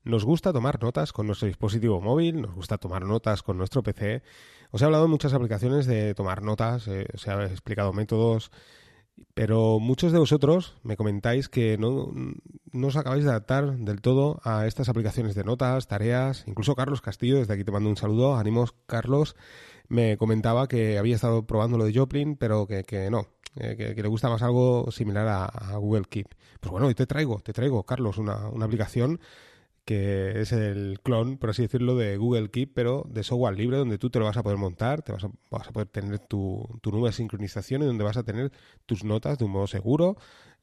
Nos gusta tomar notas con nuestro dispositivo móvil, nos gusta tomar notas con nuestro PC. Os he hablado de muchas aplicaciones de tomar notas, os he explicado métodos, pero muchos de vosotros me comentáis que no os acabáis de adaptar del todo a estas aplicaciones de notas, tareas. Incluso Carlos Castillo, desde aquí te mando un saludo. Ánimos, Carlos. Me comentaba que había estado probando lo de Joplin, pero que no, que le gusta más algo similar a Google Keep. Pues bueno, hoy te traigo, Carlos, una aplicación que es el clon, por así decirlo, de Google Keep, pero de software libre, donde tú te lo vas a poder montar, vas a poder tener tu nube de sincronización y donde vas a tener tus notas de un modo seguro,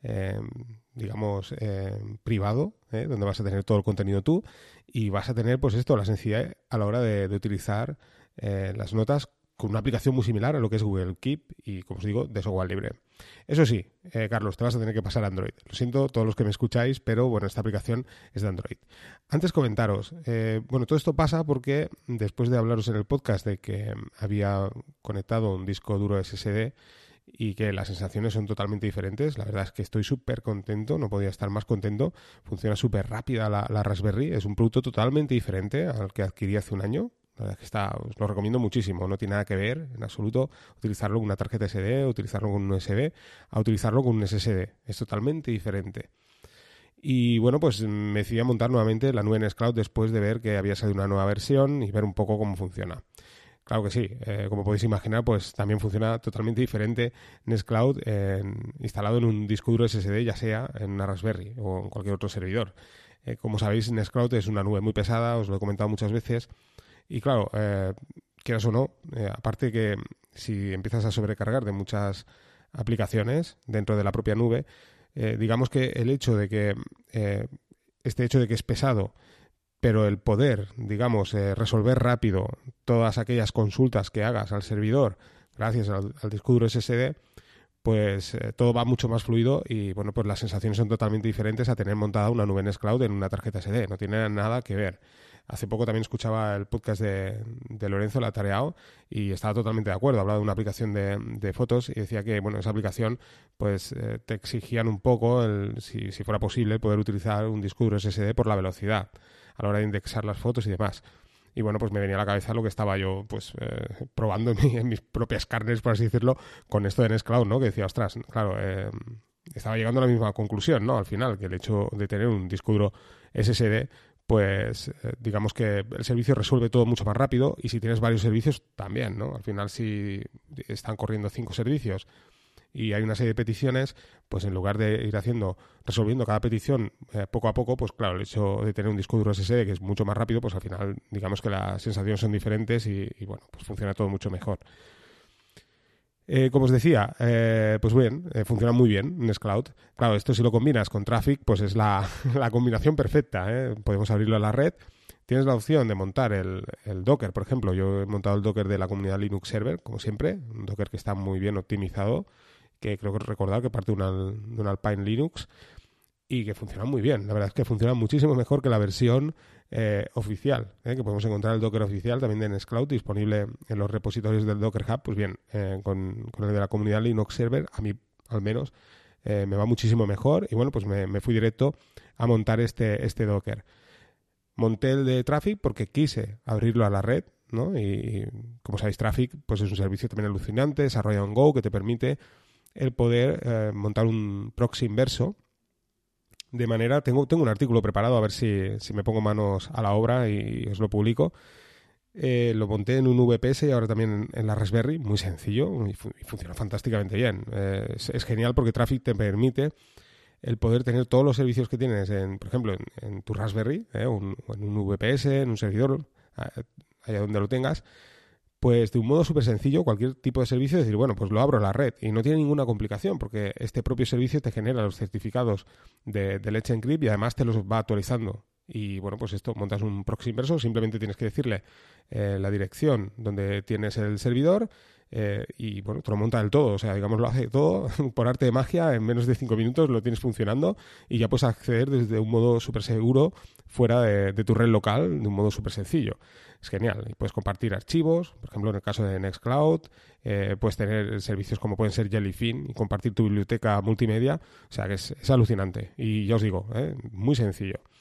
privado, donde vas a tener todo el contenido tú y vas a tener, pues esto, la sencillez a la hora de utilizar las notas con una aplicación muy similar a lo que es Google Keep y, como os digo, de software libre. Eso sí, Carlos, te vas a tener que pasar a Android. Lo siento, todos los que me escucháis, pero bueno, esta aplicación es de Android. Antes comentaros, todo esto pasa porque después de hablaros en el podcast de que había conectado un disco duro SSD y que las sensaciones son totalmente diferentes, la verdad es que estoy súper contento, no podía estar más contento. Funciona súper rápida la Raspberry, es un producto totalmente diferente al que adquirí hace un año. La verdad es que os lo recomiendo muchísimo, no tiene nada que ver en absoluto utilizarlo con una tarjeta SD, utilizarlo con un USB, a utilizarlo con un SSD. Es totalmente diferente. Y bueno, pues me decidí a montar nuevamente la nube Nextcloud después de ver que había salido una nueva versión y ver un poco cómo funciona. Claro que sí, como podéis imaginar, pues también funciona totalmente diferente Nextcloud instalado en un disco duro SSD, ya sea en una Raspberry o en cualquier otro servidor. Como sabéis, Nextcloud es una nube muy pesada, os lo he comentado muchas veces. Y claro, quieras o no, aparte que si empiezas a sobrecargar de muchas aplicaciones dentro de la propia nube, digamos que el hecho de que este hecho de que es pesado, pero el poder, digamos, resolver rápido todas aquellas consultas que hagas al servidor gracias al disco duro SSD, pues todo va mucho más fluido y bueno, pues las sensaciones son totalmente diferentes a tener montada una nube Nextcloud en una tarjeta SD, no tiene nada que ver. Hace poco también escuchaba el podcast de Lorenzo Latareao y estaba totalmente de acuerdo. Hablaba de una aplicación de fotos y decía que bueno, esa aplicación pues te exigían un poco, si fuera posible, poder utilizar un disco duro SSD por la velocidad a la hora de indexar las fotos y demás. Y bueno, pues me venía a la cabeza lo que estaba yo pues probando en mis propias carnes, por así decirlo, con esto de Nextcloud, ¿no? Que decía, ostras, claro, estaba llegando a la misma conclusión, ¿no? Al final, que el hecho de tener un disco duro SSD, pues digamos que el servicio resuelve todo mucho más rápido y si tienes varios servicios también, ¿no? Al final, si están corriendo 5 servicios y hay una serie de peticiones, pues en lugar de ir resolviendo cada petición poco a poco, pues claro, el hecho de tener un disco duro SSD que es mucho más rápido, pues al final digamos que las sensaciones son diferentes y bueno, pues funciona todo mucho mejor. Como os decía, pues bien, funciona muy bien Nextcloud. Claro, esto si lo combinas con Traffic, pues es la combinación perfecta, ¿eh? Podemos abrirlo a la red. Tienes la opción de montar el Docker, por ejemplo. Yo he montado el Docker de la comunidad Linux Server, como siempre. Un Docker que está muy bien optimizado, que creo que recordar que parte de un Alpine Linux y que funciona muy bien. La verdad es que funciona muchísimo mejor que la versión oficial, que podemos encontrar el Docker oficial también de Nextcloud disponible en los repositorios del Docker Hub. Pues bien, con el de la comunidad Linux Server, a mí al menos me va muchísimo mejor y bueno, pues me fui directo a montar este Docker. Monté el de Traffic porque quise abrirlo a la red, ¿no? Y como sabéis, Traffic pues es un servicio también alucinante, desarrollado en Go, que te permite el poder montar un proxy inverso. De manera, tengo un artículo preparado, a ver si me pongo manos a la obra y os lo publico. Lo monté en un VPS y ahora también en la Raspberry, muy sencillo y funciona fantásticamente bien. Es genial porque Traffic te permite el poder tener todos los servicios que tienes, por ejemplo, en tu Raspberry, o en un VPS, en un servidor, allá donde lo tengas, pues de un modo súper sencillo, cualquier tipo de servicio, decir, bueno, pues lo abro a la red y no tiene ninguna complicación porque este propio servicio te genera los certificados de Let's Encrypt y además te los va actualizando. Y bueno, pues esto, montas un proxy inverso, simplemente tienes que decirle la dirección donde tienes el servidor y bueno, te lo monta del todo, o sea, digamos, lo hace todo por arte de magia, en menos de 5 minutos lo tienes funcionando y ya puedes acceder desde un modo súper seguro fuera de tu red local, de un modo súper sencillo. Es genial, y puedes compartir archivos, por ejemplo, en el caso de Nextcloud, puedes tener servicios como pueden ser Jellyfin y compartir tu biblioteca multimedia, o sea que es alucinante y ya os digo, muy sencillo.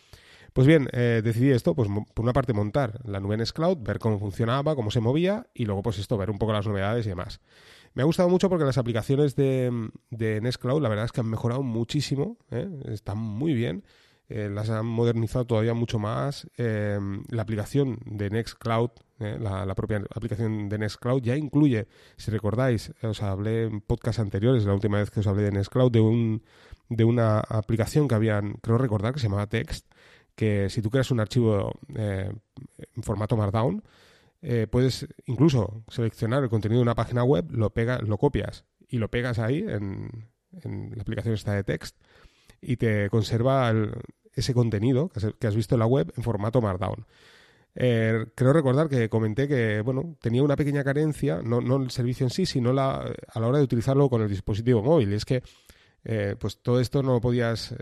Pues bien, decidí esto, pues por una parte montar la nube Nextcloud, ver cómo funcionaba, cómo se movía y luego pues esto, ver un poco las novedades y demás. Me ha gustado mucho porque las aplicaciones de Nextcloud la verdad es que han mejorado muchísimo, están muy bien, las han modernizado todavía mucho más. La aplicación de Nextcloud, la propia aplicación de Nextcloud ya incluye, si recordáis, os hablé en podcasts anteriores, la última vez que os hablé de Nextcloud, de una aplicación que habían, creo recordar, que se llamaba Text, que si tú creas un archivo en formato Markdown, puedes incluso seleccionar el contenido de una página web, lo copias y lo pegas ahí en la aplicación esta de Text y te conserva ese contenido que has visto en la web en formato Markdown. Creo recordar que comenté que bueno, tenía una pequeña carencia, no el servicio en sí, sino a la hora de utilizarlo con el dispositivo móvil. Y es que pues todo esto no lo podías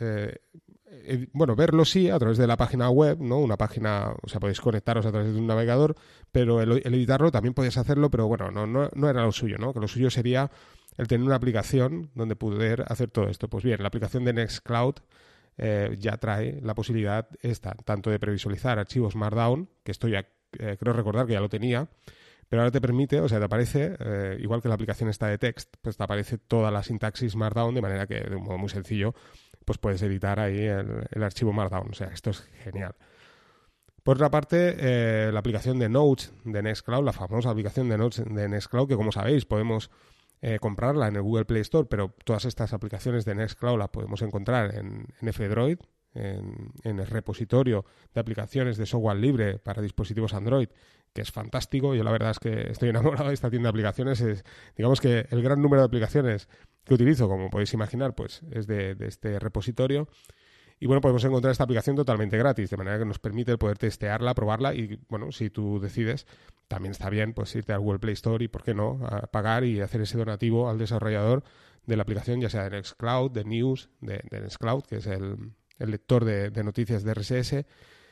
verlo sí a través de la página web, ¿no? Una página, o sea, podéis conectaros a través de un navegador, pero el editarlo también podías hacerlo, pero bueno, no era lo suyo, ¿no? Que lo suyo sería el tener una aplicación donde poder hacer todo esto. Pues bien, la aplicación de Nextcloud ya trae la posibilidad tanto de previsualizar archivos Markdown, que esto ya creo recordar que ya lo tenía, pero ahora te permite, o sea, te aparece, igual que la aplicación esta de Text, pues te aparece toda la sintaxis Markdown, de manera que de un modo muy sencillo pues puedes editar ahí el archivo Markdown. O sea, esto es genial. Por otra parte, la aplicación de Notes de Nextcloud, la famosa aplicación de Notes de Nextcloud, que como sabéis podemos comprarla en el Google Play Store, pero todas estas aplicaciones de Nextcloud las podemos encontrar en F-Droid, en el repositorio de aplicaciones de software libre para dispositivos Android, que es fantástico. Yo la verdad es que estoy enamorado de esta tienda de aplicaciones. Digamos que el gran número de aplicaciones que utilizo, como podéis imaginar, pues es de este repositorio. Y bueno, podemos encontrar esta aplicación totalmente gratis, de manera que nos permite poder testearla, probarla y bueno, si tú decides, también está bien pues irte al Google Play Store y, ¿por qué no?, a pagar y hacer ese donativo al desarrollador de la aplicación, ya sea de Nextcloud, de News, de Nextcloud, que es el lector de noticias de RSS.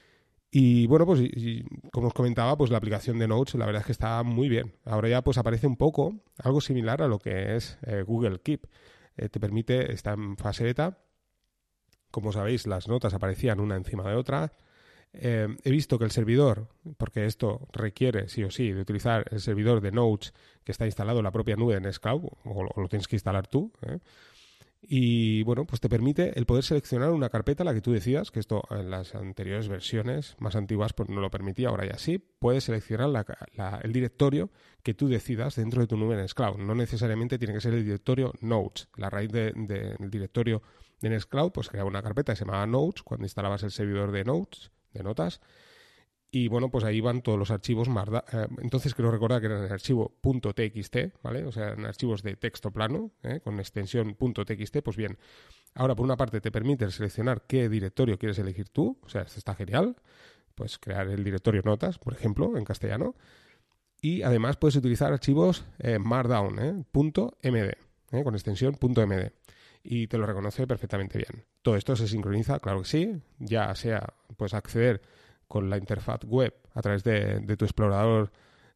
Y bueno, pues como os comentaba, pues la aplicación de Notes la verdad es que está muy bien. Ahora ya pues aparece un poco algo similar a lo que es Google Keep. Te permite, está en fase beta. Como sabéis, las notas aparecían una encima de otra. He visto que el servidor, porque esto requiere sí o sí de utilizar el servidor de Notes que está instalado en la propia nube de Nextcloud, o lo tienes que instalar tú, y bueno, pues te permite el poder seleccionar una carpeta, la que tú decidas, que esto en las anteriores versiones más antiguas pues no lo permitía, ahora ya sí. Puedes seleccionar el directorio que tú decidas dentro de tu nube Nextcloud. No necesariamente tiene que ser el directorio Notes. La raíz del directorio de Nextcloud pues creaba una carpeta que se llamaba Notes cuando instalabas el servidor de Notes, de notas. Y bueno, pues ahí van todos los archivos. Entonces creo recordar que eran el archivo .txt, ¿vale? O sea, eran archivos de texto plano, con extensión .txt. Pues bien, ahora por una parte te permite seleccionar qué directorio quieres elegir tú. O sea, esto está genial. Puedes crear el directorio notas, por ejemplo, en castellano. Y además puedes utilizar archivos Markdown, .md, con extensión .md. Y te lo reconoce perfectamente bien. Todo esto se sincroniza, claro que sí. Ya sea, puedes acceder con la interfaz web a través de tu explorador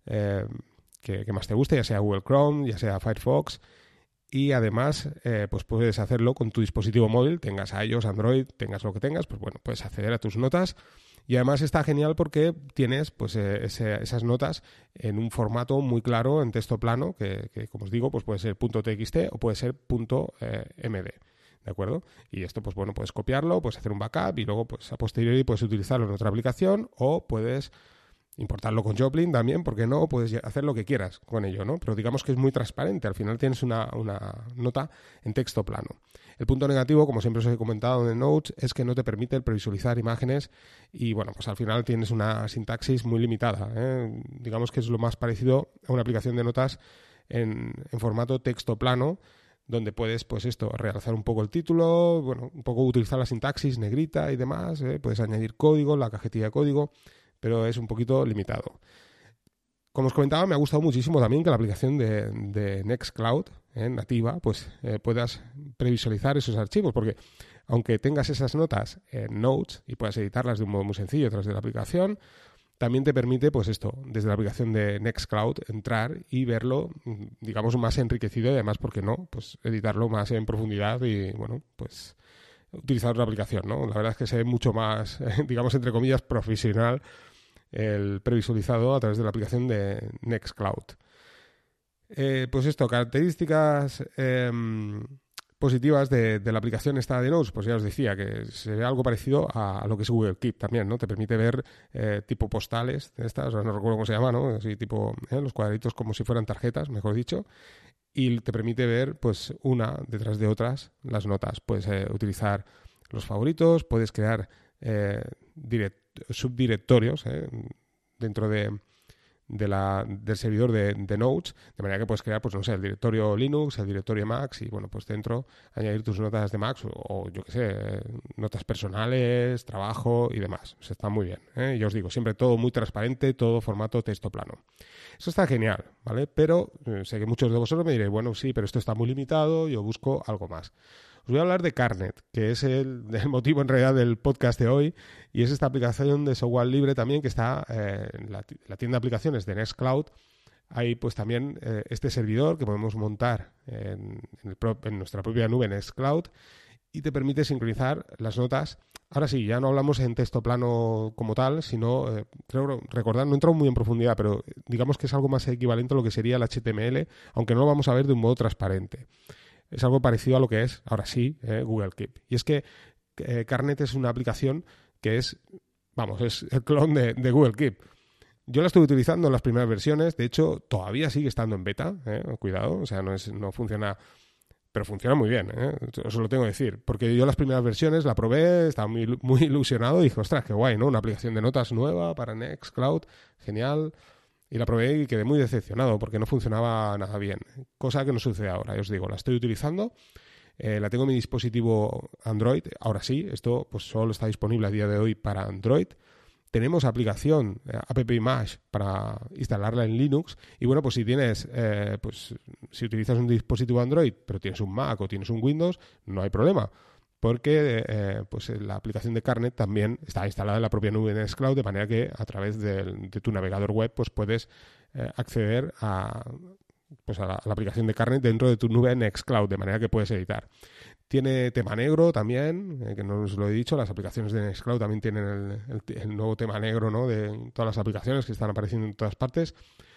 que más te guste, ya sea Google Chrome, ya sea Firefox, y además pues puedes hacerlo con tu dispositivo móvil, tengas iOS, Android, tengas lo que tengas, pues bueno, puedes acceder a tus notas. Y además está genial porque tienes pues esas notas en un formato muy claro, en texto plano, que como os digo, pues puede ser .txt o puede ser .md. ¿De acuerdo? Y esto, pues bueno, puedes copiarlo, puedes hacer un backup y luego, pues a posteriori puedes utilizarlo en otra aplicación o puedes importarlo con Joplin también, porque no, puedes hacer lo que quieras con ello, ¿no? Pero digamos que es muy transparente. Al final tienes una nota en texto plano. El punto negativo, como siempre os he comentado en Notes, es que no te permite el previsualizar imágenes y, bueno, pues al final tienes una sintaxis muy limitada, Digamos que es lo más parecido a una aplicación de notas en formato texto plano, donde puedes, pues esto, realzar un poco el título, bueno, un poco utilizar la sintaxis negrita y demás, puedes añadir código, la cajetilla de código, pero es un poquito limitado. Como os comentaba, me ha gustado muchísimo también que la aplicación de Nextcloud, nativa, pues puedas previsualizar esos archivos, porque aunque tengas esas notas en Notes y puedas editarlas de un modo muy sencillo a través de la aplicación, también te permite, pues esto, desde la aplicación de Nextcloud, entrar y verlo, digamos, más enriquecido y además, ¿por qué no?, pues editarlo más en profundidad y, bueno, pues utilizar otra aplicación, ¿no? La verdad es que se ve mucho más, digamos, entre comillas, profesional el previsualizado a través de la aplicación de Nextcloud. Pues esto, características positivas de la aplicación esta de Notes, pues ya os decía que se ve algo parecido a lo que es Google Keep también, ¿no? Te permite ver tipo postales de estas, no recuerdo cómo se llama, ¿no? Así tipo los cuadritos como si fueran tarjetas, mejor dicho, y te permite ver pues una detrás de otras las notas. Puedes utilizar los favoritos, puedes crear subdirectorios dentro del servidor de Notes, de manera que puedes crear, pues no sé, el directorio Linux, el directorio Mac, y bueno, pues dentro añadir tus notas de Mac o yo qué sé, notas personales, trabajo y demás. O sea, está muy bien, ¿eh? Ya os digo, siempre todo muy transparente, todo formato texto plano. Eso está genial, ¿vale? Pero sé que muchos de vosotros me diréis, bueno, sí, pero esto está muy limitado, yo busco algo más. Os voy a hablar de Carnet, que es el motivo en realidad del podcast de hoy, y es esta aplicación de software libre también que está en la tienda de aplicaciones de Nextcloud. Hay pues también este servidor que podemos montar en nuestra propia nube Nextcloud y te permite sincronizar las notas. Ahora sí, ya no hablamos en texto plano como tal, sino, creo recordar, no he entrado muy en profundidad, pero digamos que es algo más equivalente a lo que sería el HTML, aunque no lo vamos a ver de un modo transparente. Es algo parecido a lo que es, ahora sí, Google Keep. Y es que Carnet es una aplicación que es el clon de Google Keep. Yo la estuve utilizando en las primeras versiones, de hecho, todavía sigue estando en beta, cuidado, o sea, no funciona, pero funciona muy bien, os lo tengo que decir, porque yo las primeras versiones la probé, estaba muy, muy ilusionado y dije, ostras, qué guay, ¿no? Una aplicación de notas nueva para Nextcloud, genial. Y la probé y quedé muy decepcionado porque no funcionaba nada bien. Cosa que no sucede ahora. Os digo, la estoy utilizando, la tengo en mi dispositivo Android. Ahora sí, esto pues solo está disponible a día de hoy para Android. Tenemos aplicación app-image para instalarla en Linux. Y bueno, pues si tienes, si utilizas un dispositivo Android, pero tienes un Mac o tienes un Windows, no hay problema. Porque la aplicación de Carnet también está instalada en la propia nube de Nextcloud, de manera que a través de tu navegador web pues puedes acceder a la aplicación de Carnet dentro de tu nube Nextcloud, de manera que puedes editar. Tiene tema negro también, que no os lo he dicho, las aplicaciones de Nextcloud también tienen el nuevo tema negro, ¿no? De todas las aplicaciones que están apareciendo en todas partes.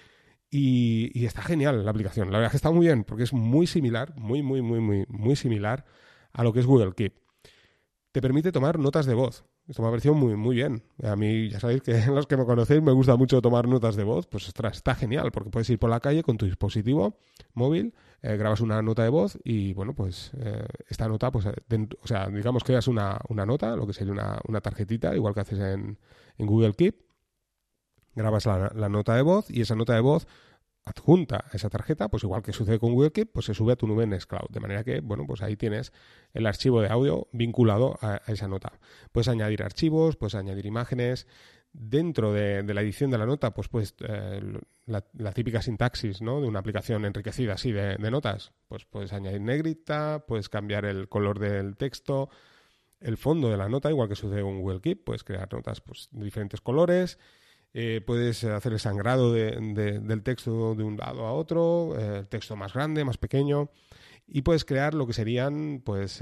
Y está genial la aplicación. La verdad es que está muy bien, porque es muy similar, muy similar a lo que es Google Keep. Te permite tomar notas de voz. Esto me ha parecido muy bien. A mí, ya sabéis que los que me conocéis me gusta mucho tomar notas de voz. Pues ostras, está genial, porque puedes ir por la calle con tu dispositivo móvil, grabas una nota de voz y, bueno, pues esta nota, pues digamos que creas una nota, lo que sería una tarjetita, igual que haces en Google Keep. Grabas la nota de voz y esa nota de voz adjunta a esa tarjeta, pues igual que sucede con Google Keep, pues se sube a tu nube en Nextcloud. De manera que, bueno, pues ahí tienes el archivo de audio vinculado a esa nota. Puedes añadir archivos, puedes añadir imágenes. Dentro de la edición de la nota, pues la típica sintaxis, ¿no? De una aplicación enriquecida así de notas, pues puedes añadir negrita, puedes cambiar el color del texto, el fondo de la nota, igual que sucede con Google Keep, puedes crear notas pues, de diferentes colores. Puedes hacer el sangrado del texto de un lado a otro, el texto más grande, más pequeño, y puedes crear lo que serían, pues,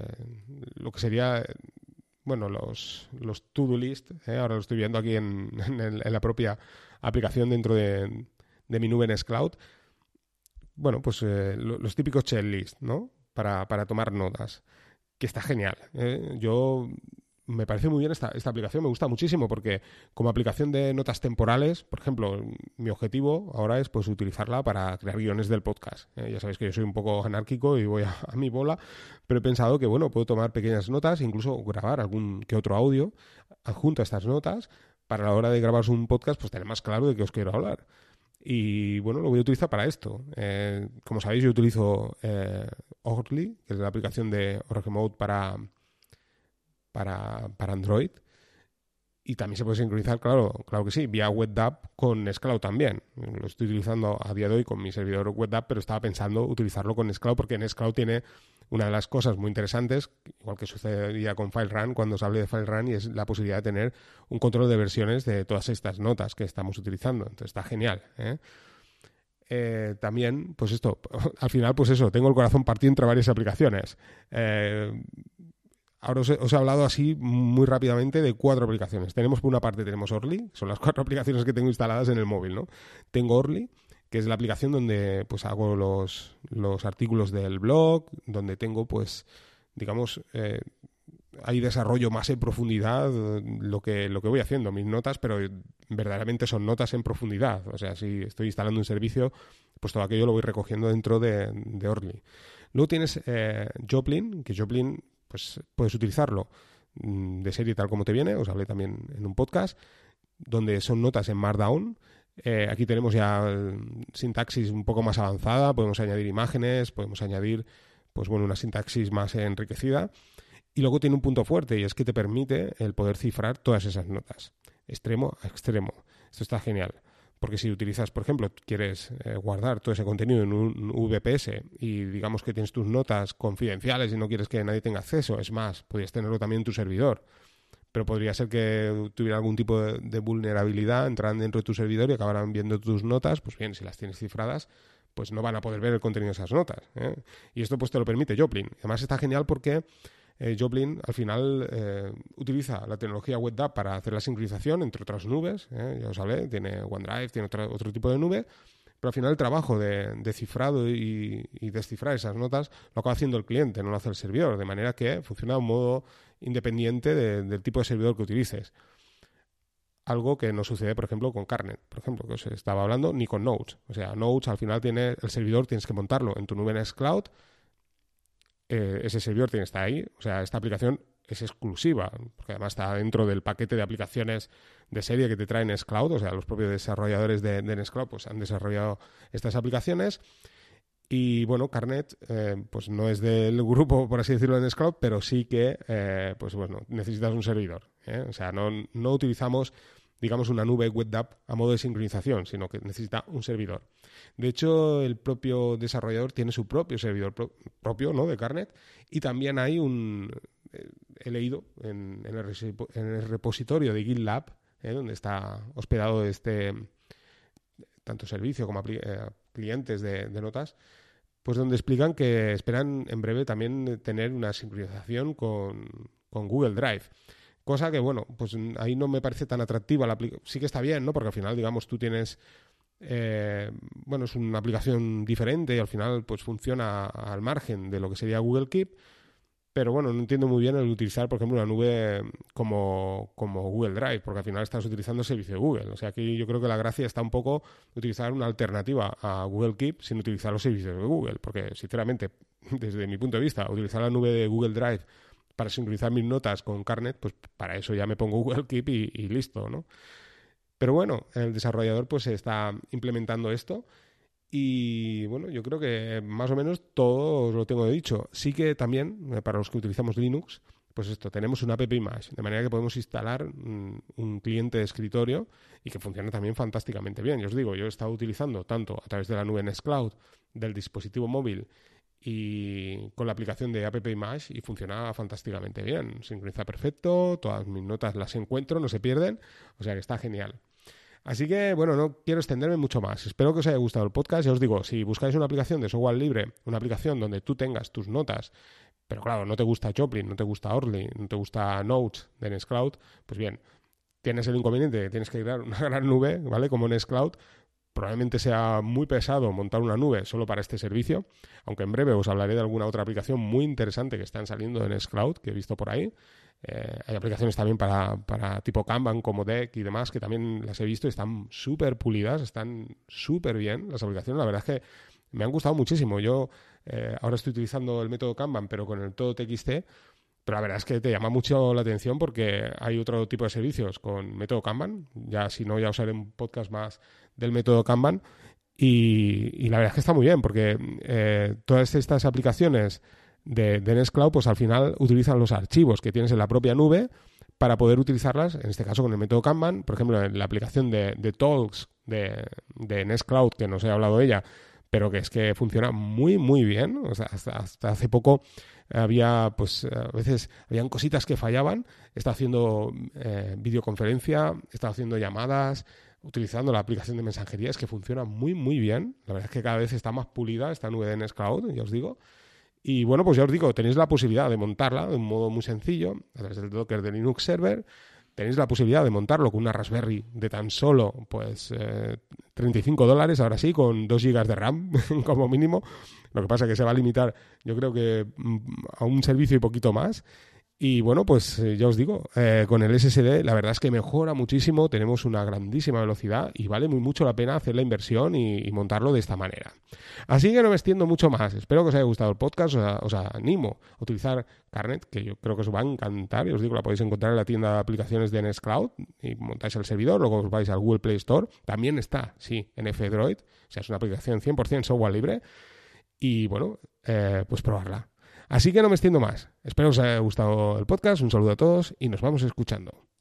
los to-do list. Ahora lo estoy viendo aquí en la propia aplicación dentro de mi nube Nextcloud. Bueno, pues los típicos checklist, ¿no? Para tomar notas, que está genial. Me parece muy bien esta aplicación, me gusta muchísimo porque como aplicación de notas temporales, por ejemplo, mi objetivo ahora es pues utilizarla para crear guiones del podcast. Ya sabéis que yo soy un poco anárquico y voy a mi bola, pero he pensado que bueno, puedo tomar pequeñas notas, incluso grabar algún que otro audio adjunto a estas notas para a la hora de grabar un podcast pues tener más claro de qué os quiero hablar. Y bueno, lo voy a utilizar para esto. Como sabéis, yo utilizo Orly, que es la aplicación de Org Mode para Android, y también se puede sincronizar, claro que sí, vía WebDAV con Nextcloud también. Lo estoy utilizando a día de hoy con mi servidor WebDAV, pero estaba pensando utilizarlo con Nextcloud porque Nextcloud tiene una de las cosas muy interesantes, igual que sucedía con FileRun cuando se hable de FileRun, y es la posibilidad de tener un control de versiones de todas estas notas que estamos utilizando. Entonces está genial, también, pues esto, al final, pues eso, tengo el corazón partido entre varias aplicaciones. Ahora os he hablado así muy rápidamente de 4 aplicaciones. Tenemos por una parte tenemos Orly, son las 4 aplicaciones que tengo instaladas en el móvil, ¿no? Tengo Orly, que es la aplicación donde pues hago los artículos del blog, donde tengo pues digamos hay desarrollo más en profundidad lo que voy haciendo, mis notas, pero verdaderamente son notas en profundidad. O sea, si estoy instalando un servicio, pues todo aquello lo voy recogiendo dentro de Orly. Luego tienes Joplin, que Joplin pues puedes utilizarlo de serie tal como te viene, os hablé también en un podcast, donde son notas en Markdown. Aquí tenemos ya sintaxis un poco más avanzada, podemos añadir imágenes, podemos añadir pues bueno, una sintaxis más enriquecida. Y luego tiene un punto fuerte y es que te permite el poder cifrar todas esas notas, extremo a extremo. Esto está genial, porque si utilizas, por ejemplo, quieres guardar todo ese contenido en un VPS y digamos que tienes tus notas confidenciales y no quieres que nadie tenga acceso, es más, podrías tenerlo también en tu servidor, pero podría ser que tuviera algún tipo de vulnerabilidad, entraran dentro de tu servidor y acabaran viendo tus notas, pues bien, si las tienes cifradas, pues no van a poder ver el contenido de esas notas, ¿eh? Y esto pues te lo permite Joplin. Además está genial porque Joplin al final utiliza la tecnología WebDAV para hacer la sincronización entre otras nubes, ya os hablé, tiene OneDrive, tiene otro tipo de nube, pero al final el trabajo de cifrado y descifrar esas notas lo acaba haciendo el cliente, no lo hace el servidor, de manera que funciona de un modo independiente del tipo de servidor que utilices. Algo que no sucede, por ejemplo, con Carnet, por ejemplo, que os estaba hablando, ni con Notes. O sea, Notes al final tiene el servidor, tienes que montarlo en tu nube Nextcloud. Ese servidor tiene que estar ahí. O sea, esta aplicación es exclusiva, porque además está dentro del paquete de aplicaciones de serie que te trae Nextcloud. O sea, los propios desarrolladores de Nextcloud pues, han desarrollado estas aplicaciones. Y bueno, Carnet pues no es del grupo, por así decirlo, de Nextcloud, pero sí que pues bueno, necesitas un servidor, ¿eh? O sea, no utilizamos, digamos, una nube WebDAV a modo de sincronización, sino que necesita un servidor. De hecho, el propio desarrollador tiene su propio servidor propio, ¿no?, de Carnet, y también hay he leído en el repositorio de GitLab, donde está hospedado tanto servicio como clientes de notas, pues donde explican que esperan en breve también tener una sincronización con Google Drive. Cosa que, bueno, pues ahí no me parece tan atractiva la aplicación. Sí que está bien, ¿no? Porque al final, digamos, tú tienes... bueno, es una aplicación diferente y al final pues funciona al margen de lo que sería Google Keep. Pero bueno, no entiendo muy bien el utilizar, por ejemplo, una nube como Google Drive, porque al final estás utilizando el servicio de Google. O sea, aquí yo creo que la gracia está un poco utilizar una alternativa a Google Keep sin utilizar los servicios de Google, porque sinceramente, desde mi punto de vista, utilizar la nube de Google Drive para sincronizar mis notas con Carnet, pues para eso ya me pongo Google Keep y listo, ¿no? Pero bueno, el desarrollador pues está implementando esto. Y bueno, yo creo que más o menos todo lo tengo dicho. Sí que también, para los que utilizamos Linux, pues esto, tenemos una app-image, de manera que podemos instalar un cliente de escritorio y que funciona también fantásticamente bien. Yo os digo, yo he estado utilizando tanto a través de la nube Nextcloud, del dispositivo móvil y con la aplicación de app-image y funciona fantásticamente bien. Sincroniza perfecto, todas mis notas las encuentro, no se pierden, o sea que está genial. Así que, bueno, no quiero extenderme mucho más. Espero que os haya gustado el podcast. Ya os digo, si buscáis una aplicación de software libre, una aplicación donde tú tengas tus notas, pero claro, no te gusta Joplin, no te gusta Orly, no te gusta Notes de Nextcloud, pues bien, tienes el inconveniente de que tienes que crear una gran nube, ¿vale? Como Nextcloud. Probablemente sea muy pesado montar una nube solo para este servicio, aunque en breve os hablaré de alguna otra aplicación muy interesante que están saliendo de Nextcloud, que he visto por ahí. Hay aplicaciones también para tipo Kanban, como Deck y demás, que también las he visto y están súper pulidas, están súper bien las aplicaciones. La verdad es que me han gustado muchísimo. Yo ahora estoy utilizando el método Kanban, pero con el todo TXT, pero la verdad es que te llama mucho la atención porque hay otro tipo de servicios con método Kanban. Ya si no, ya os haré un podcast más del método Kanban. Y la verdad es que está muy bien porque todas estas aplicaciones de Nextcloud, pues al final utilizan los archivos que tienes en la propia nube para poder utilizarlas, en este caso con el método Kanban. Por ejemplo, en la aplicación de Talks de Nextcloud, que no os he hablado de ella, pero que es que funciona muy, muy bien. O sea, hasta hace poco había, pues a veces habían cositas que fallaban. Estaba haciendo videoconferencia, estaba haciendo llamadas, utilizando la aplicación de mensajería. Es que funciona muy, muy bien. La verdad es que cada vez está más pulida esta nube de Nextcloud, ya os digo. Y bueno, pues ya os digo, tenéis la posibilidad de montarla de un modo muy sencillo, a través del Docker de Linux Server. Tenéis la posibilidad de montarlo con una Raspberry de tan solo pues $35, ahora sí, con 2 GB de RAM como mínimo. Lo que pasa es que se va a limitar, yo creo que a un servicio y poquito más. Y bueno, pues ya os digo, con el SSD la verdad es que mejora muchísimo, tenemos una grandísima velocidad y vale muy mucho la pena hacer la inversión y montarlo de esta manera. Así que no me extiendo mucho más, espero que os haya gustado el podcast, os animo a utilizar Carnet, que yo creo que os va a encantar, y os digo, la podéis encontrar en la tienda de aplicaciones de Nextcloud y montáis el servidor, luego os vais al Google Play Store, también está, sí, en F-Droid, o sea, es una aplicación 100% software libre, y bueno, pues probarla. Así que no me extiendo más. Espero que os haya gustado el podcast. Un saludo a todos y nos vamos escuchando.